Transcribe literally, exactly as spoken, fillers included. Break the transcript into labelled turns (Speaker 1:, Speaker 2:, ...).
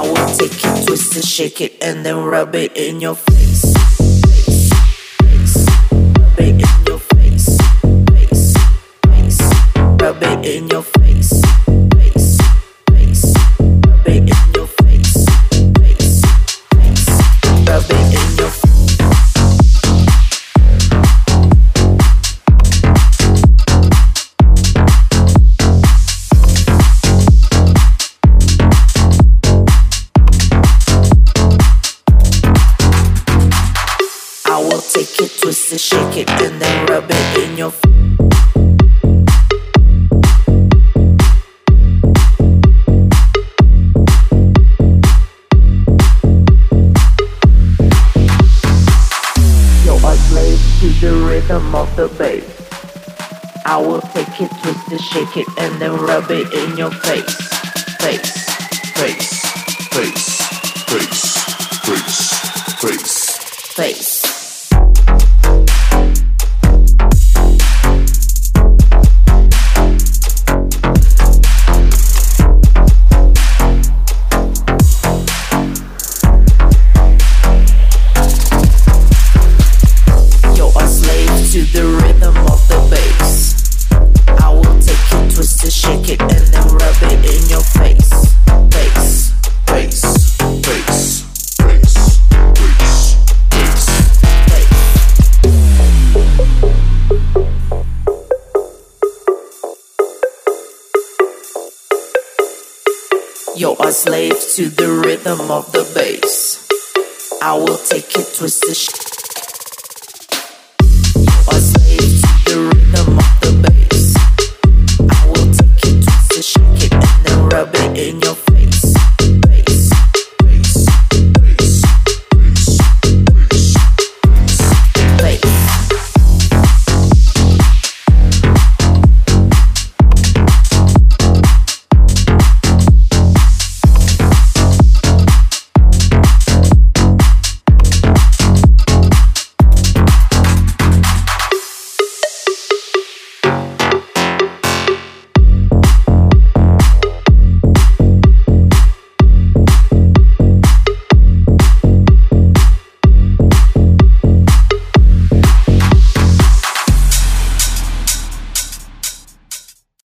Speaker 1: will take it, twist it, shake it, and then rub it in your face. Face, face, rub it in your face. Face, face, rub it in your face. Face, face, rub it in your face. Face, face, rub it in your face. Take it, twist it, shake it, and then rub it in your face. You're a slave to the rhythm of the bass. I will take it, twist it, shake it, and then rub it in your face. Face, face, face, face, face, face, face. To the rhythm of the bass, I will take it, twist it, shake it, and then rub it in your face. Face, face, face, face, face, face, face. You're a slave to the rhythm of the bass. I will take it, twist it, shake it. A slave to the rhythm of the bass. I will take it, twist it, shake it, and then rub it in your